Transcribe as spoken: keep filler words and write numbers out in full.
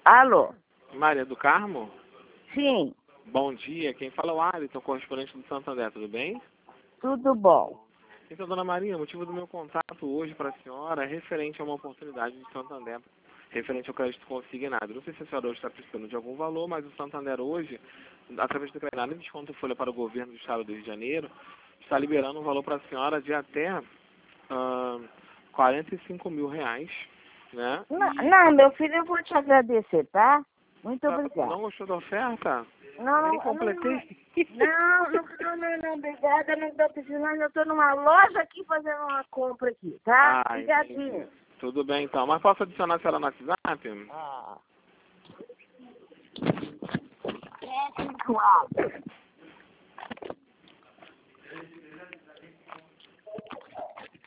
Alô? Maria do Carmo? Sim, Bom dia, quem fala é o Alisson, correspondente do Santander, tudo bem? tudo bom. Então, dona Maria, o motivo do meu contato hoje para a senhora é referente a uma oportunidade de Santander, referente ao crédito consignado. Não sei se a senhora hoje está precisando de algum valor, mas o Santander hoje, através do declarado de desconto folha para o governo do estado do Rio de Janeiro, está liberando um valor para a senhora de até ah, quarenta e cinco mil reais, né? Não, E não, meu filho, eu vou te agradecer, tá? Muito tá- obrigada. não gostou da oferta? Não, Nem não, completei. não, não, não, não, não, obrigada, não estou precisando, eu estou numa loja aqui fazendo uma compra aqui, tá? Ah, entendi. Obrigadinho. Tudo bem, então. Mas posso adicionar a senhora no WhatsApp? Ah. É, claro.